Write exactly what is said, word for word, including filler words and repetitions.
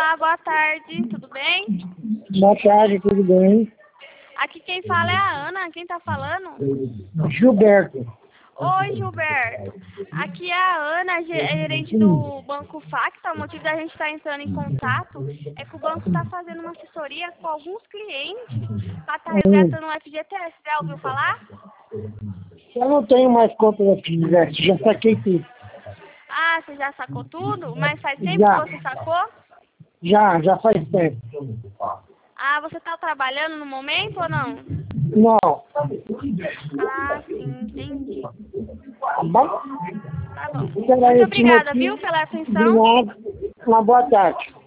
Olá, boa tarde, tudo bem? Boa tarde, tudo bem? Aqui quem fala é a Ana, quem tá falando? Gilberto. Oi, Gilberto. Aqui é a Ana, ge- gerente do Banco Facta. O motivo da gente estar entrando em contato é que o banco está fazendo uma assessoria com alguns clientes para estar Hum, resgatando o F G T S. Já ouviu falar? eu não tenho mais conta da Fininvest, já saquei tudo. Ah, você já sacou tudo? Mas faz tempo que Já, você sacou? já, já faz tempo. Ah, você está trabalhando no momento ou não? Não, Ah, sim, entendi. tá bom? Tá bom. Será Muito esse obrigada, viu, motivo? pela atenção. Obrigado. Uma boa tarde.